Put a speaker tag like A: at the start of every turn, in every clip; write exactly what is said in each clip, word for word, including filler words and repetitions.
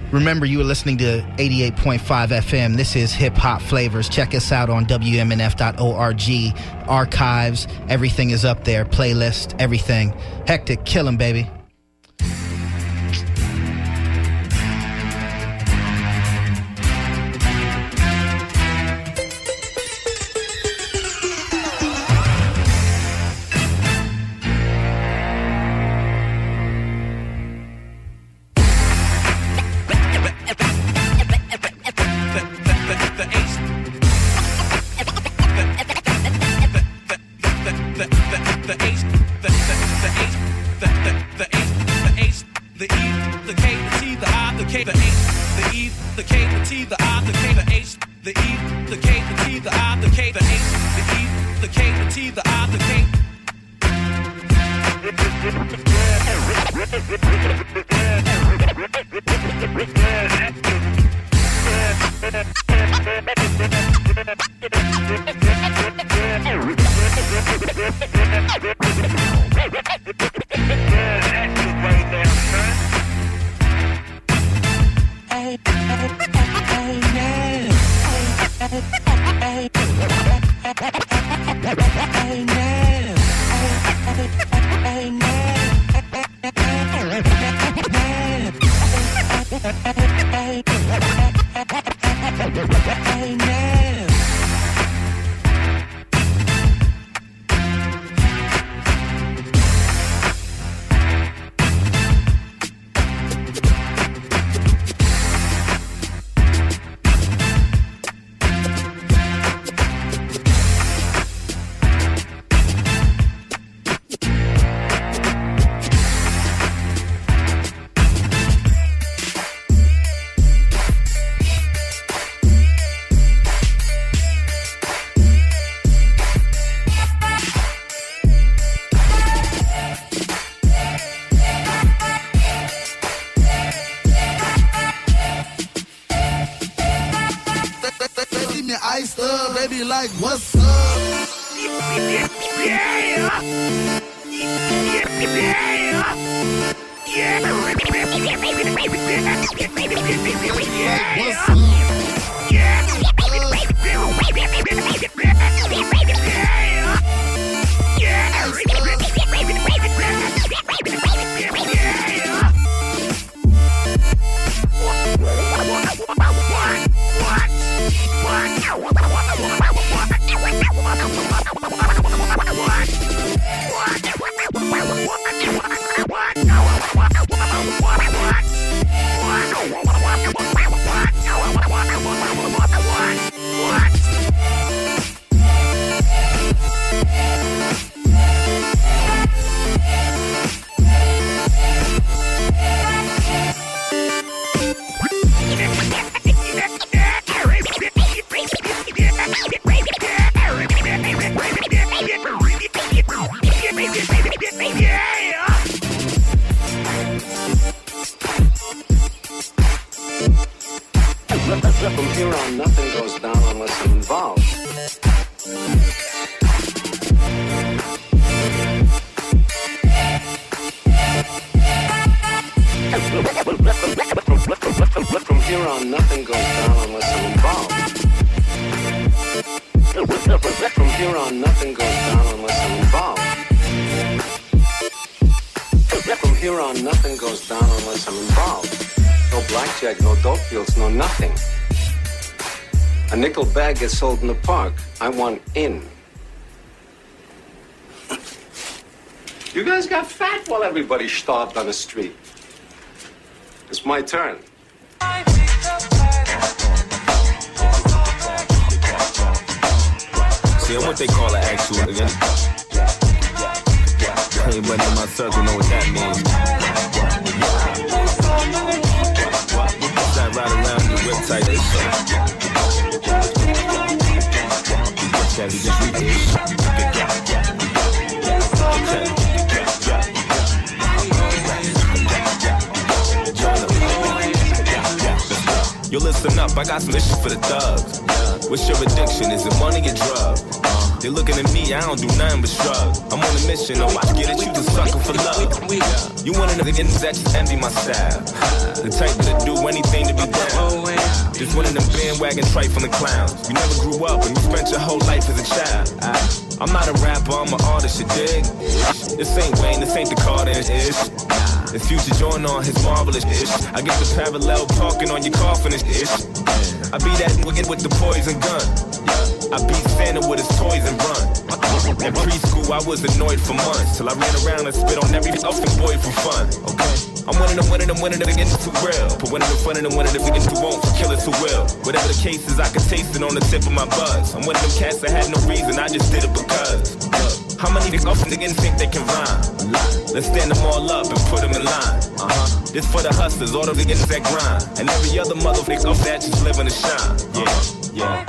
A: Remember, you are listening to eighty-eight point five F M. This is Hip Hop Flavors. Check us out on W M N F dot org. Archives, everything is up there. Playlist, everything. Hectic, kill 'em, baby.
B: Like, what's up? Yeah. Yeah. Yeah. What's up?
C: From here on, nothing goes down unless I'm involved. From here on, nothing goes down unless I'm involved. From here on, nothing goes down unless I'm involved. From here on, nothing goes down unless I'm involved. No blackjack, no dope deals, no nothing. A nickel bag gets sold in the park. I want in. You guys got fat while everybody starved on the street. It's my turn.
D: See, I'm what they call an actual again. Anybody in my circle know what that means. That ride around the whip tight this shit. Yeah, we just read this. Yo, listen up, I got some issues for the thugs. What's your addiction? Is it money or drugs? They looking at me, I don't do nothing but shrug. I'm on a mission, oh, I get it, you just sucking for love. You want another niggas that just envy my style. The type that do anything Just one of them bandwagon trifling clowns. You never grew up and you spent your whole life as a child. I, I'm not a rapper, I'm an artist, you dig? This ain't Wayne, this ain't the Carter-ish. It's Future joint on his marvelous ish. I get the parallel parking on your coffin ish. I be that nigga with the poison gun. I beat Santa with his toys and run. In preschool, I was annoyed for months till I ran around and spit on every fucking boy for fun. Okay, I'm winning them, winning them, winning them against too real. Put winning them, winning them, winning them against who won't, kill us who will. Whatever the case is, I can taste it on the tip of my buzz. I'm one of them cats that had no reason, I just did it because. Look, how many niggas niggas think they can rhyme? Let's stand them all up and put them in line. Uh-huh. This for the hustlers, all the niggas that grind. And every other motherfucker off that just living to shine. Yeah, yeah.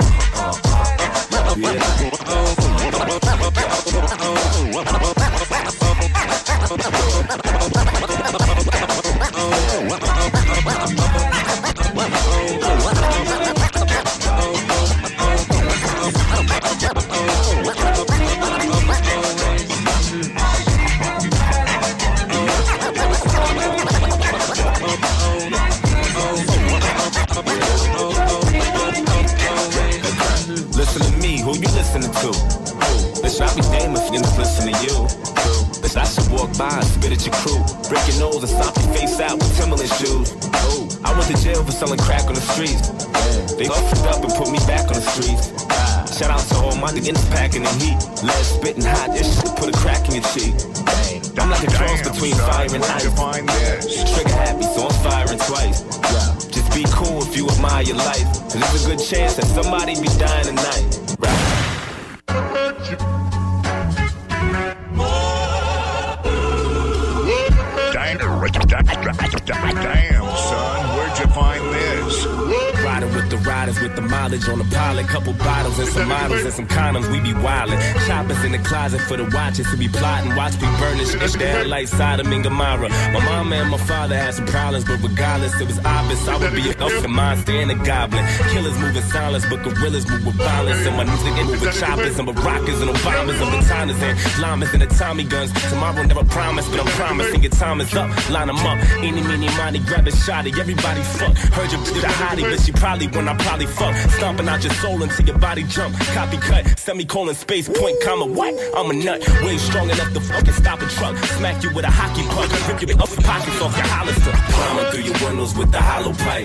D: Listen to me, who you listening to? Bitch, I'll be damned if you listen to you. Bitch, I should walk by and spit at your crew. Break your nose and stomp your face out with Timberland shoes. Oh, I went to jail for selling crack on the streets. They fucked up and put me back on the streets. Shout out to all my niggas packing the heat. Lead spitting hot, this shit put a crack in your cheek. I'm like a cross between fire and ice. Trigger happy, so I'm firing twice. Just be cool if you admire your life. Cause there's a good chance that somebody be dying tonight. Right.
E: Damn, son, where'd you find this?
D: Riding with the riders with the mileage on the pilot. Couple bottles and some models and some condoms, we be wildin'. Choppers in the closet for the watches to be plotting. Watch me burn this shit, the headlight side of Mingamara. My mama and my father had some problems, but regardless, it was obvious I would be a fucking monster and a goblin. Killers move in silence, but gorillas move with violence. And my music ain't move with choppers and Baraccas and Obamas and Batanas and llamas and the Tommy guns. Tomorrow never promised, but I'm promising your time is up. Line them up, eeny, meeny, miny, grab a shotty. Everybody fuck, heard your bitch a hottie, but she probably when I probably fuck. Stomping out your soul until your body jump. Copycut, semicolon, space, point, comma, what? I'm a nut, way strong enough to fucking stop a truck. Smack you with a hockey puck, rip your up pockets off your Hollister. Climbing through your windows with the hollow pipe.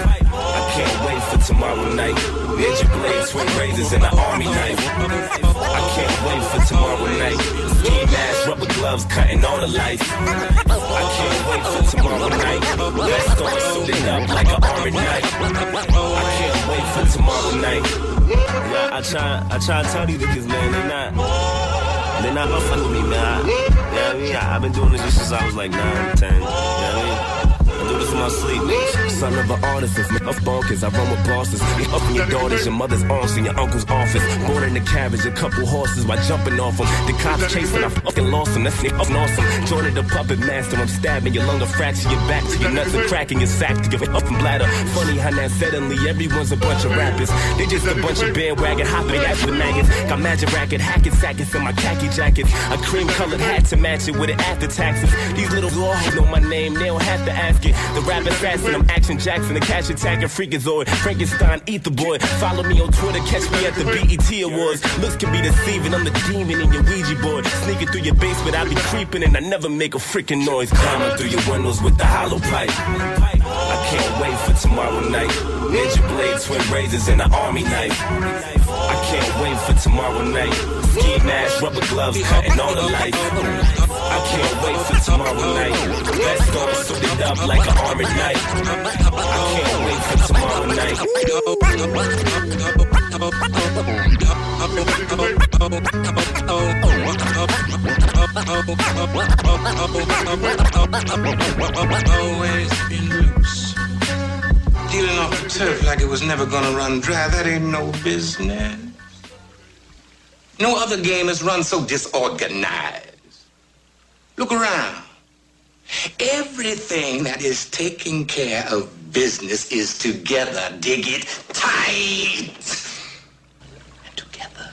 D: I can't wait for tomorrow night. Ninja blades, twin razors, and an army knife. I can't wait for tomorrow night. Ski mask, rubber gloves, cutting all the lights. I can't wait for tomorrow night. Vest on, suited up like an army knife. I can't wait for tomorrow night. Yeah, I try, I try to tell these niggas, man, they not, they not up with me, man. I, you know what I mean? I, I've been doing this since I was like nine, ten. You know what I mean? I do this in my sleep, niggas. Son of an artist, it's me up bonkers. I run with bosses. You up in your daughters, your mother's aunts, in your uncle's office. Born in the carriage, a couple horses while jumping off them. The cops chasing, I fucking lost them. That's fucking awesome. Joining the puppet master, I'm stabbing your lung, a fracture your back to your nuts and cracking your sack to your up and bladder. Funny how now suddenly everyone's a bunch of rappers. They just a bunch of bandwagon hopping after the maggots. Got magic racket, hacking sackets in my khaki jackets. A cream colored hat to match it with it after taxes. These little laws know my name, they don't have to ask it. The rap assassin, I'm Action Jackson, the cash attacking freakazoid, Frankenstein, Ether Boy. Follow me on Twitter, catch me at the B E T Awards. Looks can be deceiving, I'm the demon in your Ouija board. Sneaking through your basement, I be creeping and I never make a freaking noise. Climbing through your windows with the hollow pipe. I can't wait for tomorrow night. Ninja blades, twin razors, and an army knife. I can't wait for tomorrow night. Ski mask, rubber gloves, cutting all the lights. I can't wait for tomorrow night. Vest on, suited up like an armored knight. I can't wait for tomorrow night.
F: Always been loose. Dealing off the turf like it was never gonna run dry, that ain't no business. No other game has run so disorganized. Look around. Everything that is taking care of business is together. Dig it tight. And together.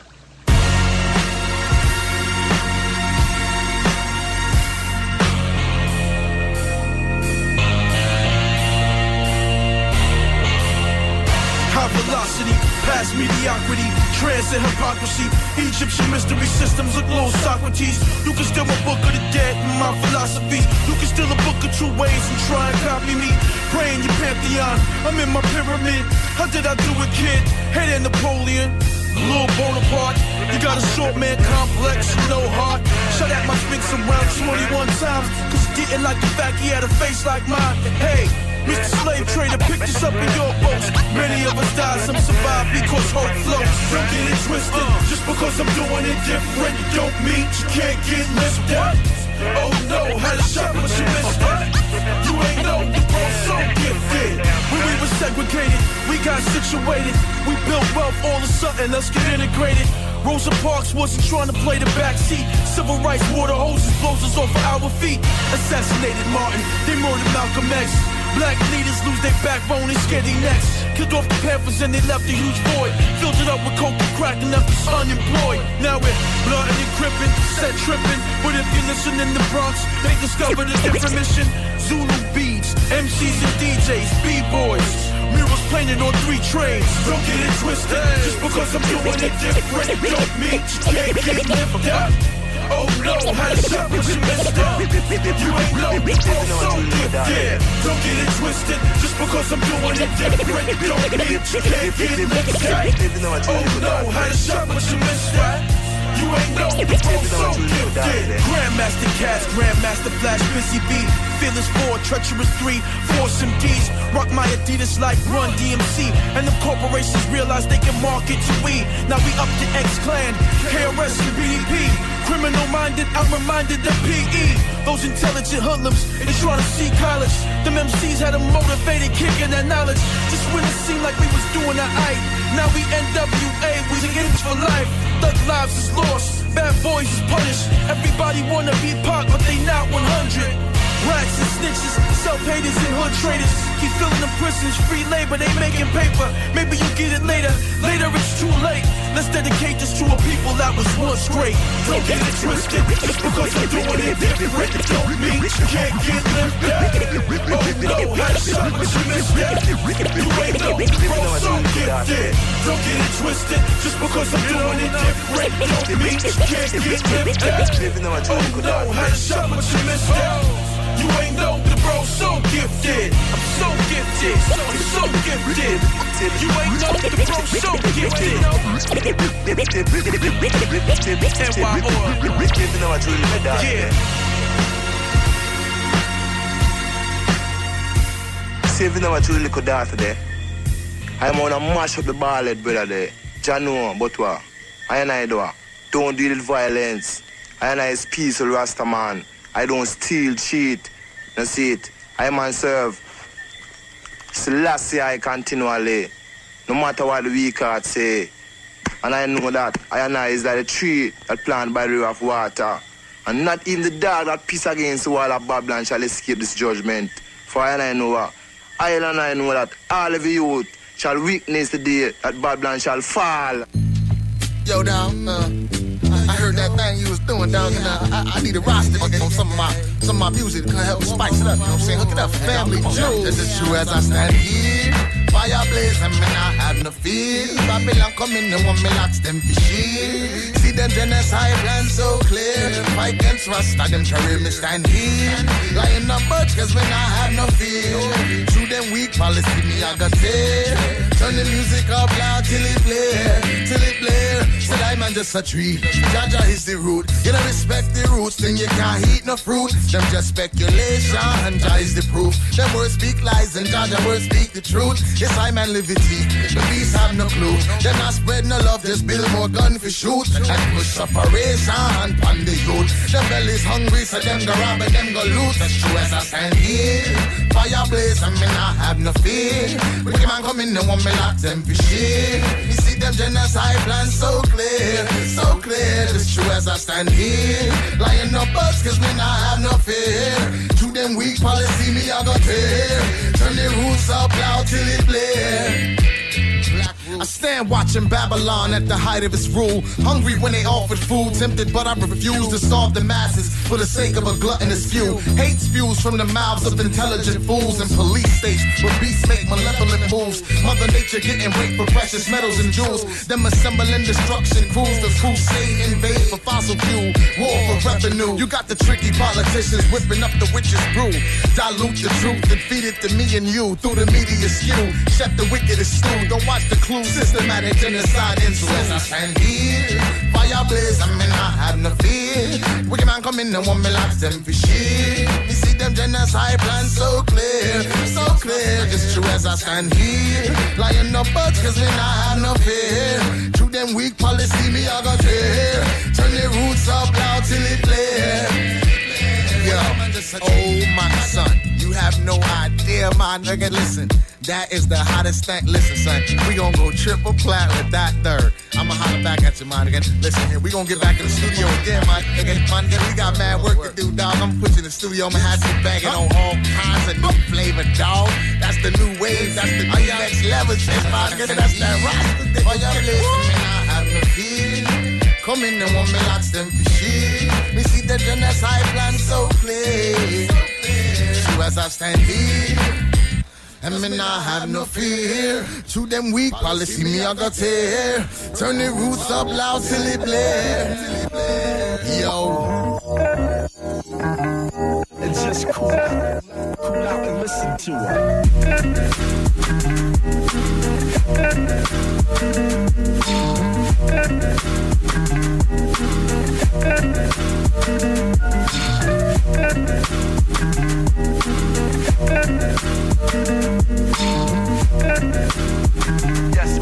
G: ferocity, past mediocrity, trance and hypocrisy. Egyptian mystery systems look low Socrates. You can steal a book of the dead and my philosophies. You can steal a book of true ways and try and copy me. Pray in your pantheon, I'm in my pyramid. How did I do it, kid? Hey there, Napoleon, Lil Bonaparte. You got a short man complex, no heart. Shot at my Sphinx around twenty-one times, cause he didn't like the fact he had a face like mine. Hey, Mister Slave Trader, pick this up in your boats. Many of us die, some survive because hope floats. Don't get it twisted, just because I'm doing it different don't mean you can't get lifted. Oh no, had a shot but you missed it. You ain't know the bro so gifted. When we were segregated, we got situated. We built wealth all of a sudden, let's get integrated. Rosa Parks wasn't trying to play the backseat. Civil rights water hoses blows us off of our feet. Assassinated Martin, they murdered Malcolm X. Black leaders lose their backbone and scared their necks. Killed off the Panthers and they left a huge void. Filled it up with coke and crack and left us unemployed. Now we're blooding and crippin', set trippin'. But if you listen in the Bronx, they discovered a different mission. Zulu beats, M Cs and D Js, B-boys. Murals painted on three trains. Don't get it twisted, just because I'm doing it different don't mean you can't get lifted. Oh no, had a shot but you missed it. You ain't know, oh so gifted. Don't get it twisted, just because I'm doing it different don't mean you can't get lifted. Oh no, had a shot but you missed it. You ain't know, oh so gifted. Grandmaster Cats, Grandmaster Flash, Busy Bee, Fearless four, Treacherous three, Force M Ds. Rock my Adidas like Run D M C. And the corporations realize they can market to we. Now we up to X-Clan, K R S and B D P. Criminal minded, I'm reminded of P E. Those intelligent hoodlums, they trying to see college. Them M Cs had a motivated kick in that knowledge. Just when it seemed like we was doing alright. Now we N W A, we against for life. Thug lives is lost, bad boys is punished. Everybody wanna be Pac, but they not one hundred. Rats and snitches, self-haters and hood traders. Keep filling the prisons, free labor, they making paper. Maybe you get it later, later it's too late. Let's dedicate this to a people that was once great. Don't get it twisted, just because I'm doing it different don't mean you can't get lifted. Oh no, had a shot but you missed it. You ain't know, bro, so gifted. Don't get it twisted, just because I'm doing it different don't mean you can't get lifted. Oh no, had a shot but you missed it. You ain't know the bro so gifted. I'm so gifted. I'm so gifted. You ain't know the bro so gifted. N Y O. Yeah.
H: See if you know what you really could do today. I'm gonna mash up the ballad, brother. There. Jano, but what? I and I do. Don't deal with violence. I and I is peaceful Rasta man. I don't steal, cheat. That's it. I man serve Selassie I continually. No matter what the weak heart say. And I know that I and I is like a tree that planted by the river of water. And not even the dog that piss against the wall of Babylon shall escape this judgment. For I and I know what. I and I know that all of the youth shall witness the day that Babylon shall fall.
I: Yo, down, uh, I heard that thing you was doing down there. I, I need a roster on some of my some of my music to help spice it up. You know what I'm saying? Hook it up, family jewels. This is true as I stand here. Fire blazing, man, I have no fear. Babylon coming, no one me locks them for shit. See them genocide plan so clear. Fight against Rasta, them carry me stand here. Lying up budge, cause when I have no fear. Through them weak policy, me I got there. Turn the music up loud till it play, till it play. Said I man just a tree. Jaja is the root. You don't respect the roots, then you can't eat no fruit. Them just speculation, and Jah is the proof. Them words speak lies, and Jaja words speak the truth. Yes, I man live it. The beasts have no clue. Them not spread no love, just build more gun for shoot. And push operation on the youth. Them bellies hungry, so them go rob and them go loot. That's true as I stand here. Fire blaze, and me not have no fear. Wicked man come in, no one me lock them for shit. You see them genocide plans so clear, so clear. It's true as I stand here. Lying no buts, cause me not have no fear. To them weak policy, me I got tear. Turn the roots up loud till it blare. I stand watching Babylon at the height of its rule. Hungry when they offered food, tempted but I refuse to starve the masses for the sake of a gluttonous few. Hate spews from the mouths of intelligent fools in police states where beasts make malevolent moves. My Mother Nature getting weight for precious metals and jewels. Them assembling destruction crews, the crusade invade for fossil fuel, war for revenue. You got the tricky politicians whipping up the witches brew, dilute the truth and feed it to me and you through the media skew. Chef the wickedest stew, don't watch the clues. Systematic genocide influence. I stand here, fire blaze, I mean I have no fear. Wicked man come in and want me like them for shit. Me see them genocide plans so clear, so clear. Just true as I stand here, lying no bugs cause me not have no fear. Through them weak policy me I got tear. Turn the roots up loud till it clear. Yo, oh my son, you have no idea, my nigga. Listen, that is the hottest thing. Listen, son, we gon' go triple plat with that third. I'ma holler back at you, my nigga. Listen here, we gon' get back in the studio again, my nigga. My nigga, we got mad work to do, dog. I'm pushing the studio, I'ma have you banging on all kinds of new flavor, dog. That's the new wave, that's the new next level shit, my nigga. That's that roster. Oh, y'all listen, I have no fear. Come in and want me lots them for shit. Me see the genocide plan so clear. True as I stand here, and me not have no fear. To them weak policy, me I got tear. Turn the roots up loud till it blare. Yo.
J: It's just cool out. Cool out and listen to her. Yes,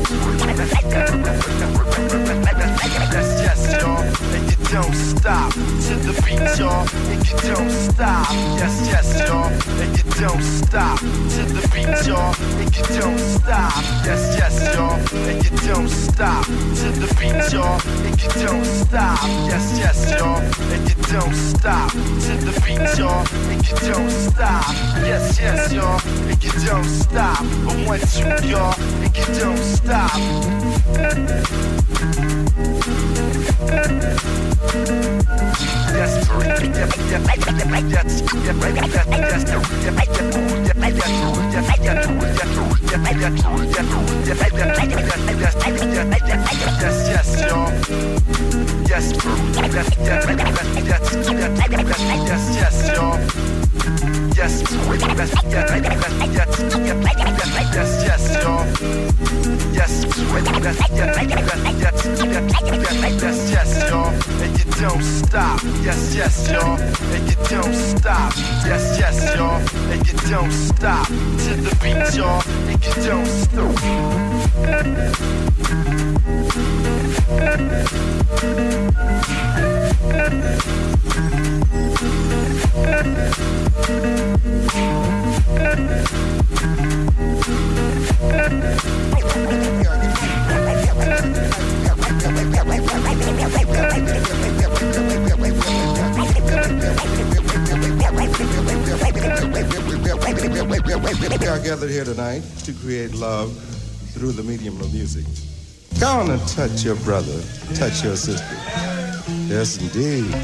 J: that's yes, y'all. And you don't stop to the beat, y'all. And you don't stop. Yes, yes, y'all. And you don't stop to the beat, y'all. And you don't stop. Yes, yes, y'all. And you don't stop to the beat, y'all. And you don't stop. Yes, yes, y'all. And you don't stop to the beat, y'all. And you don't stop. Yes, yes, y'all. And you don't stop. But one, two, y'all. And you don't stop. Yes, yes, y'all. Yes, yes, yes, y'all. Yes, yes, yes, y'all. Yes, yes, yes, y'all. And you don't stop. Yes, yes, y'all. And you don't stop. Yes, yes, y'all. And you don't stop to the beat, y'all. And you don't stop.
K: We are gathered here tonight to create love through the medium of music. Go on and touch your brother, touch your sister. Yes, indeed.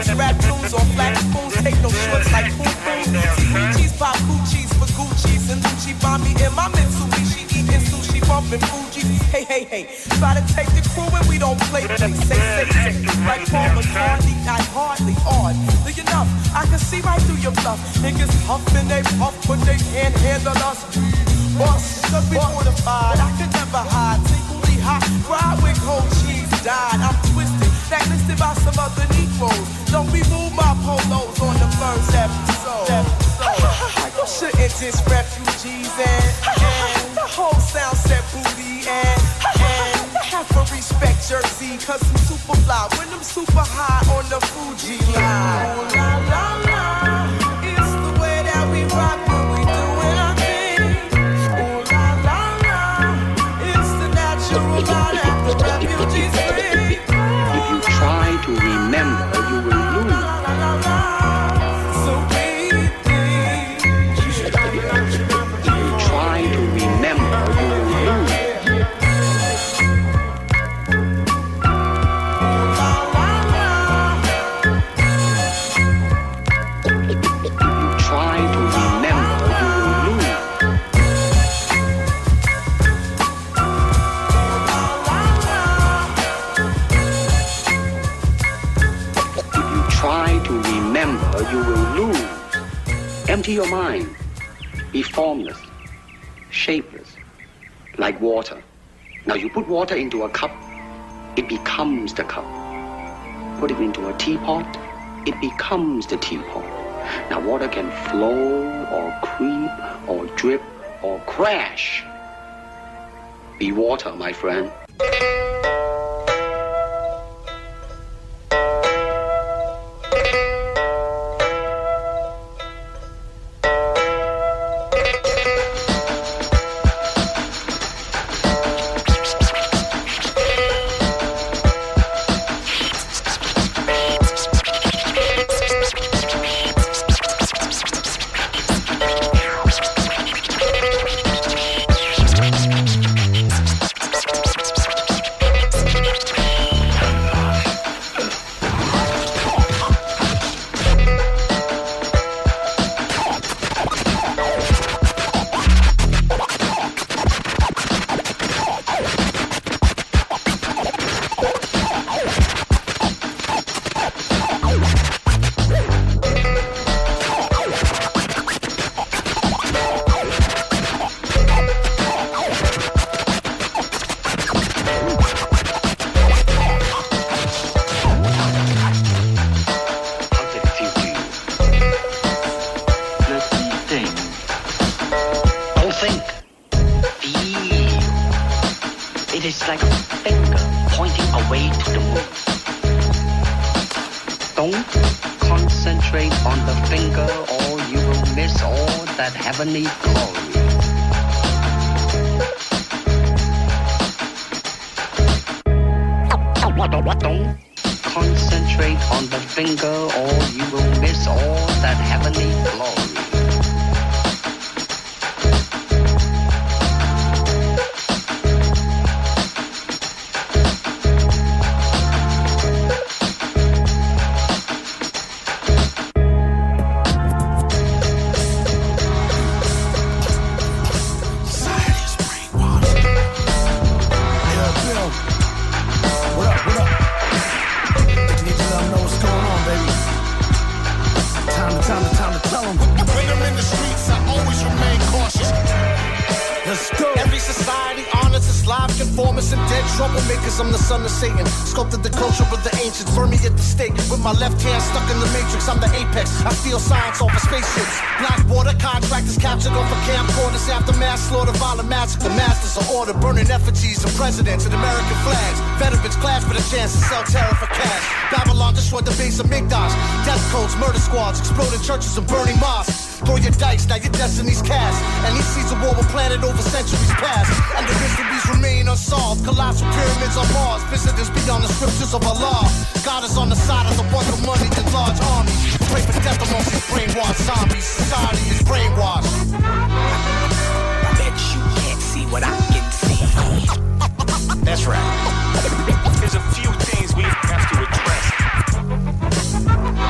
L: shorts, rap tunes on flat spoons, take no shorts like poo poo. Gucci's pop Gucci's for Gucci's and Gucci bomb me in my Mitsubishi, eating sushi, bumping Fuji. Hey, hey, hey, try to take the crew and we don't play play. Say, say, say, like Paul McCartney, not hardly odd. Look enough, I can see right through your bluff. Niggas huffing, they puff, but they can't handle us. Boss, should be mortified, I could never hide. Tinkly hot, fried with cold cheese, died. I'm twisted, blacklisted by some other Negroes. Don't remove my polos on the first episode. episode. You shouldn't diss refugees and, and the whole sound set booty and, and have to respect Jersey, cause I'm super fly when I'm super high on the Fuji line. Oh, la, la, la. It's the way that we rock when we doing our thing. Oh, la, la, la. It's the natural line that the refugees bring.
M: If you try to remember, you will lose.
L: So we think.
M: If you try to remember, you will lose. You will lose. Empty your mind. Be formless, shapeless, like water. Now you put water into a cup, it becomes the cup. Put it into a teapot, it becomes the teapot. Now water can flow or creep or drip or crash. Be water, my friend. Heavenly glory. Don't concentrate on the finger or you will miss all that heavenly glory.
N: Sculpted the culture of the ancients, burn me at the stake with my left hand stuck in the matrix. I'm the apex. I steal science off of spaceships. Black border contractors captured off of camcorders. Aftermath, slaughter, violent massacre. Masters of order, burning effigies of presidents and American flags. Veterans clash for the chance to sell terror for cash. Babylon destroyed the base of Migdosh. Death codes, murder squads, exploding churches and burning mosques. Throw your dice, now your destiny's cast. And he sees a war were planted over centuries past. And the mysteries remain unsolved. Colossal pyramids on Mars. Visitors beyond the scriptures of Allah. God is on the side of the ones with money and large armies. Pray for death amongst these brainwashed zombies. Society is brainwashed.
O: I bet you can't see what I can see.
N: That's right.
O: There's a few things we have to address.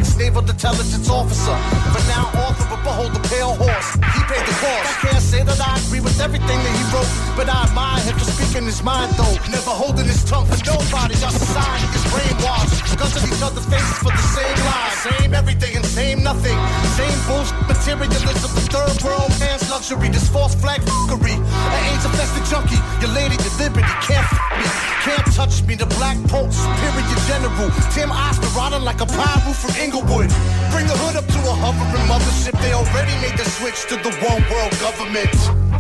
N: ex-naval intelligence officer. For now, author, but behold the pale horse. He paid the cost. I can't say that I agree with everything that he wrote, but I admire him for speaking his mind, though. Never holding his tongue for nobody. Our society is brainwashed. Guns in each other's faces for the same lies. Same everything and same nothing. Same bullshit materialism. The third world man's luxury. This false flag fuckery. An AIDS-infested junkie. Your lady, your liberty. Can't f me. Can't touch me. The Black Pope, superior general. Tim Oscar riding like a pyro from Inglewood. Bring the hood up to a hovering mothership. They already made the switch to the one world government.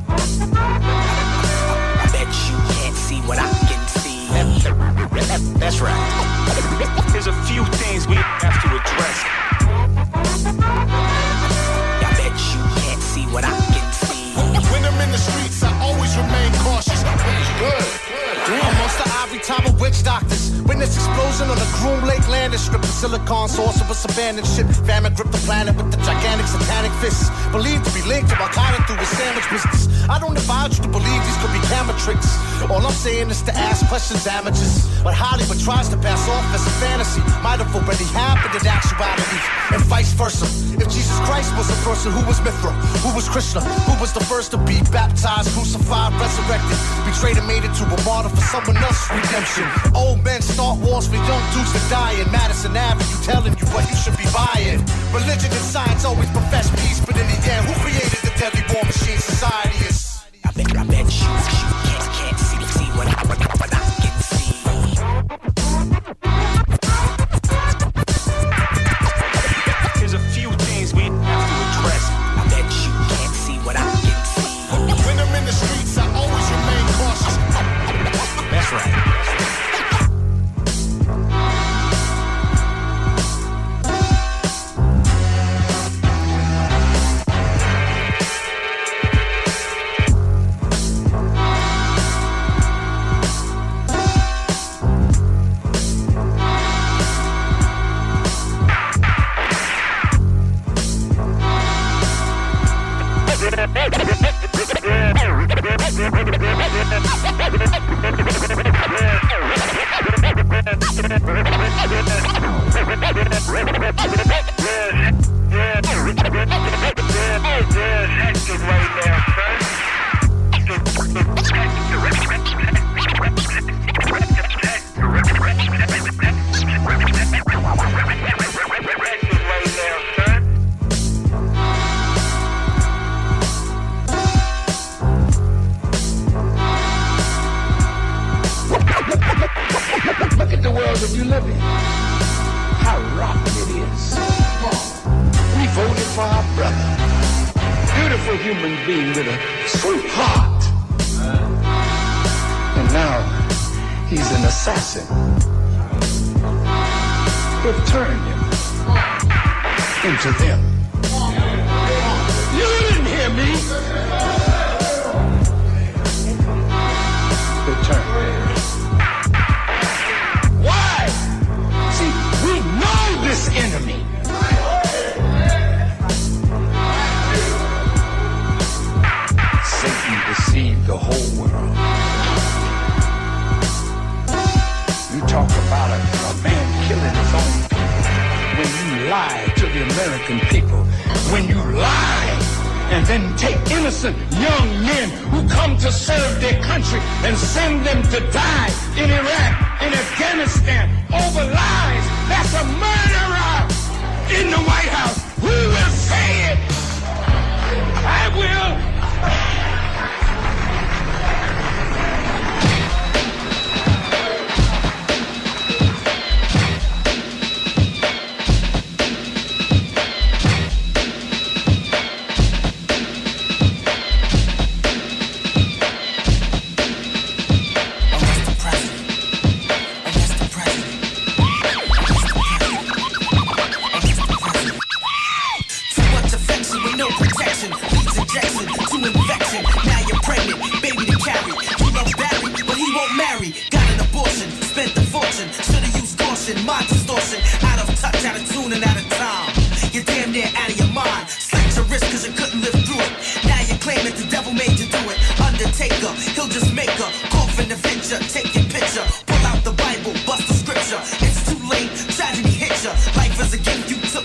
O: I bet you can't see what I can see.
J: That's right. There's a few things we have to address.
O: I bet you can't see what I can see.
N: When I'm in the streets, I always remain cautious. Good. Amongst the ivory tower witch doctors. Witness explosion on the Groom Lake landing strip. The silicon source of a abandoned ship. Famine gripped the planet with the gigantic satanic fists. Believed to be linked to Al-Qaeda through his sandwich business. I don't advise you to believe these could be camera tricks. All I'm saying is to ask questions, amateurs. What Hollywood tries to pass off as a fantasy might have already happened in actuality, and vice versa. If Jesus Christ was a person, who was Mithra? Who was Krishna? Who was the first to be baptized, crucified, resurrected, betrayed and made into a martyr for someone else's redemption? Old men start wars for young dudes to die in Madison Avenue, telling you what you should be buying. Religion and science always profess peace, but in the end, who created the deadly war machine society is?
O: I bet, I bet you, you can't, can't see, see what I, what, what I can see.
J: There's a few things we have to address.
O: I bet you can't see what I can see.
N: When I'm in the streets, I always remain cautious.
J: That's right.
L: Take your picture, pull out the Bible, bust the scripture. It's too late, tragedy hit ya. Life is a gift you took.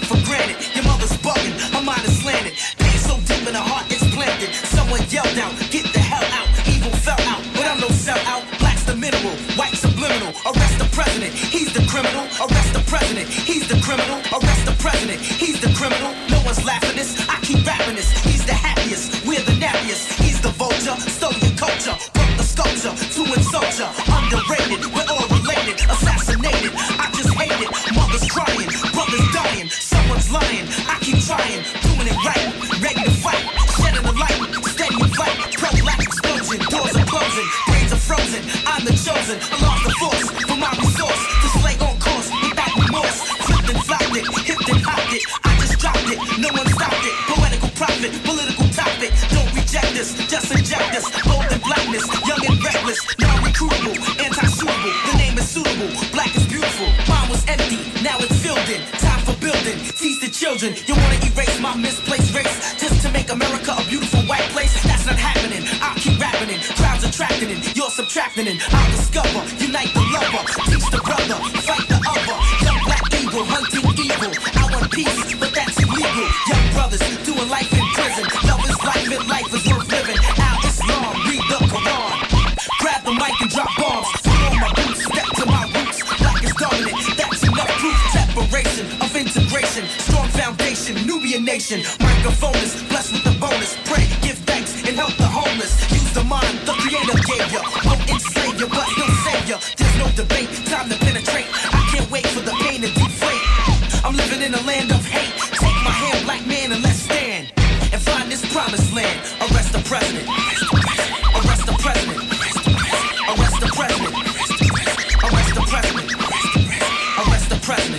L: it. He's the criminal, no one's laughing this. I keep rapping this. He's the happiest, we're the nappiest. He's the vulture, stole your culture, broke the sculpture to insult ya. Underrated, we're all related, assassinated. I just hate it. Mothers crying, brothers dying, someone's lying. I keep trying, doing it right, ready to fight, shedding the light, steady fight. Pro-black explosion, doors are closing, brains are frozen. I'm the chosen, I lost the force for my resource to slay on course without remorse. Flipped and flopped it, hipped and hopped it. I just dropped it, no one stopped it. Poetical profit, political topic. Don't reject this, just inject this. Bold and blackness, young and reckless, non-recruitable, anti-suitable. The name is suitable, black is beautiful. Mine was empty, now it's filled in. Time for building, teach the children. You wanna erase my misplaced race just to make America a beautiful white place? That's not happening. I'll keep rapping it. Crowds attracting it, you're subtracting it. I'll discover, unite the lover, teach the brother, fight the other. Young black eagle, hunting evil. I want peace, but that's illegal. Young brothers doing life in prison. Love is life and life is worth living. Al Islam, read the Quran. Grab the mic and drop bombs. Follow my boots, step to my roots. Black is dominant, that's enough proof. Separation of integration, strong foundation, Nubian nation. Microphone is blessed with the bonus. Pray, give thanks, and help the homeless. Use the mind the creator gave ya. Won't enslave ya, but he'll save ya. There's no debate, time to penetrate. I can't wait for the pain to deflate. I'm living in a land of hate. Take my hand, black man, and let's stand and find this promised land. Arrest the president. Arrest the president. Arrest the president. Arrest the president. Arrest the president.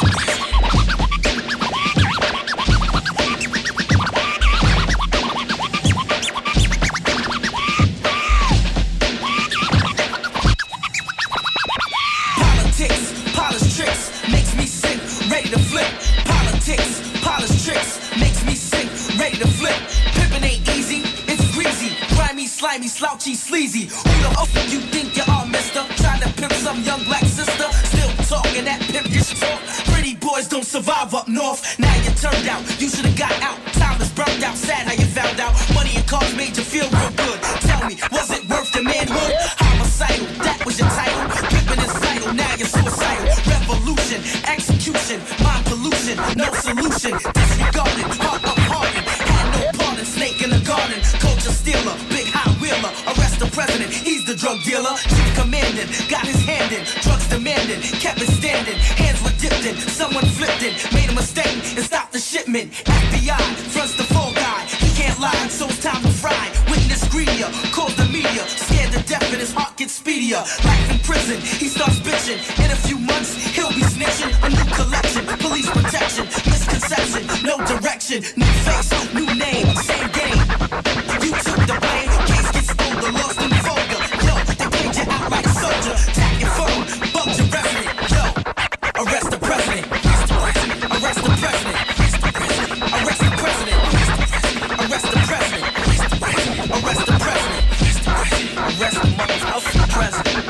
L: Slimy, slouchy, sleazy. Who the fuck you think you are, mister? Trying to pimp some young black sister. Still talking that pimpish talk. Pretty boys don't survive up north. Now you turned out, you should've got out. Time is burnt out, sad how you found out. Money and cars made you feel real good. Tell me, was it worth your manhood? Homicidal, that was your title. Pimpin' is vital, now you're suicidal. Revolution, execution, mind pollution, no solution. Disregarded, heart up hardened. Had no pardon, snake in the garden. Culture stealer, big high wheeler. Arrest the president, he's the drug dealer. Chief commanding, got his hand in. Drugs demanding, kept it standing. Hands were dipped in, someone flipped it. Made a mistake and stopped the shipment. F B I fronts the fall guy. He can't lie, so it's time to fry. Witness greedier, calls the media. Scared to death and his heart gets speedier. Life in prison, he starts bitching. In a few months, he'll be snitching. A new collection, police protection. Misconception, no direction. New face, new name, same game. You took the blame, case gets older, lost in the folder. Yo, they played you out like a soldier. Tap your phone, bugged your resident. Yo, arrest the president. Arrest the president. Arrest the president. Arrest the president. Arrest the president. Arrest the motherfucking president.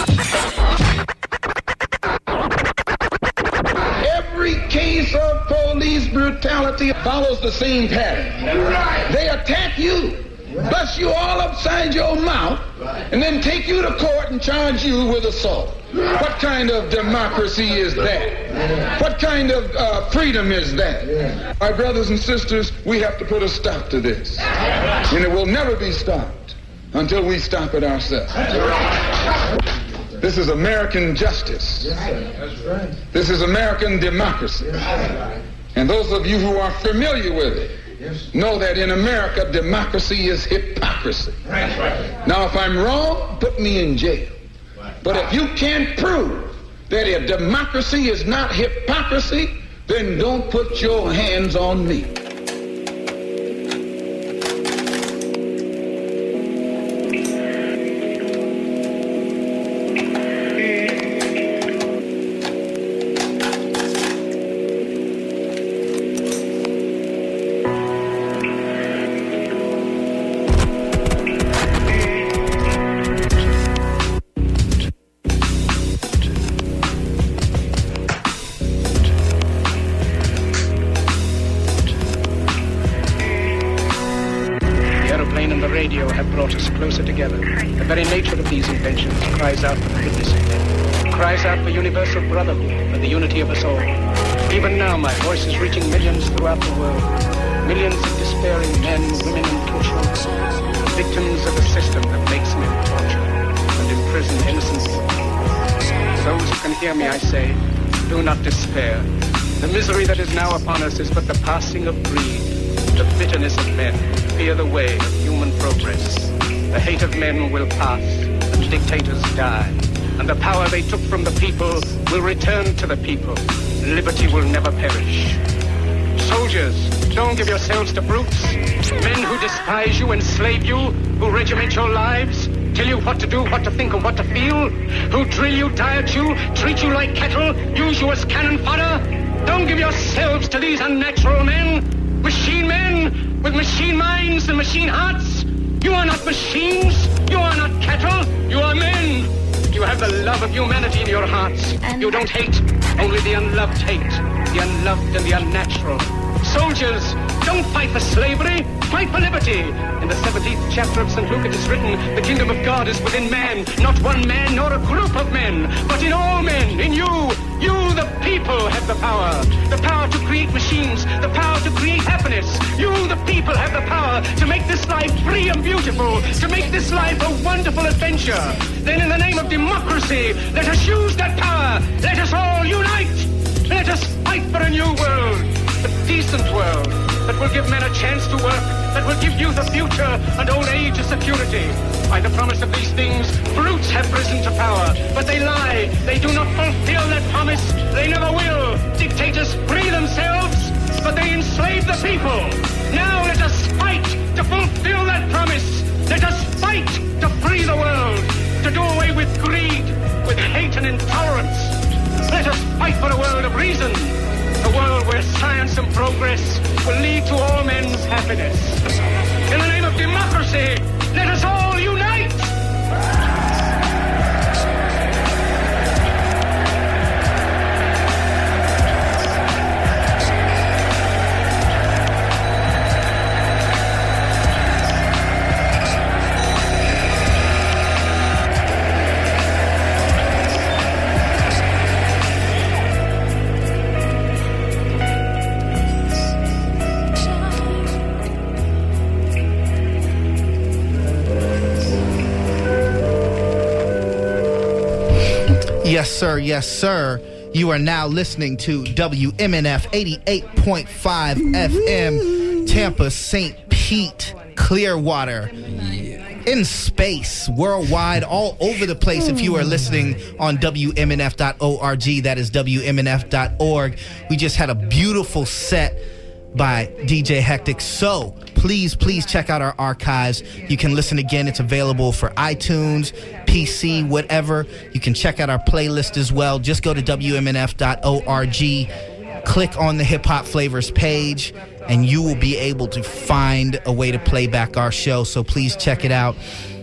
P: Every case of police brutality follows the same pattern. They attack you, bust you all upside your mouth, and then take you to court and charge you with assault. What kind of democracy is that? What kind of uh, freedom is that? My brothers and sisters, we have to put a stop to this. And it will never be stopped until we stop it ourselves. This is American justice. This is American democracy. And those of you who are familiar with it know that in America, democracy is hypocrisy. Now, if I'm wrong, put me in jail. But if you can't prove that a democracy is not hypocrisy, then don't put your hands on me.
Q: Cries out for universal brotherhood, for the unity of us all. Even now, my voice is reaching millions throughout the world. Millions of despairing men, women, and children, victims of a system that makes men torture and imprison innocent people. To those who can hear me, I say, do not despair. The misery that is now upon us is but the passing of greed, the bitterness of men who fear the way of human progress. The hate of men will pass, and dictators die, and the power they took from the people will return to the people. Liberty will never perish. Soldiers, don't give yourselves to brutes. Men who despise you, enslave you, who regiment your lives, tell you what to do, what to think, and what to feel, who drill you, diet you, treat you like cattle, use you as cannon fodder. Don't give yourselves to these unnatural men, machine men with machine minds and machine hearts. You are not machines, you are not cattle, you are men. You have the love of humanity in your hearts. You don't hate, only the unloved hate, the unloved and the unnatural. Soldiers, don't fight for slavery, fight for liberty. In the seventeenth chapter of Saint Luke it is written, the kingdom of God is within man, not one man nor a group of men, but in all men, in you. You, the people, have the power. The power to create machines, the power to create happiness. You, the people, have the power to make this life free and beautiful, to make this life a wonderful adventure. Then in the name of democracy, let us use that power. Let us all unite. Let us fight for a new world, a decent world, that will give men a chance to work, that will give youth a future and old age a security. By the promise of these things, brutes have risen to power, but they lie. They do not fulfill that promise. They never will. Dictators free themselves, but they enslave the people. Now let us fight to fulfill that promise. Let us fight to free the world, to do away with greed, with hate and intolerance. Let us fight for a world of reason, a world where science and progress will lead to all men's happiness. In the name of democracy, let us all unite!
A: Yes, sir. Yes, sir. You are now listening to W M N F eighty-eight point five F M, Tampa, Saint Pete, Clearwater, in space, worldwide, all over the place. If you are listening on W M N F dot org, that is W M N F dot org. We just had a beautiful set by D J Hectic. So please, please check out our archives. You can listen again. It's available for iTunes, P C, whatever. You can check out our playlist as well. Just go to W M N F dot org, click on the Hip Hop Flavors page, and you will be able to find a way to play back our show. So please check it out.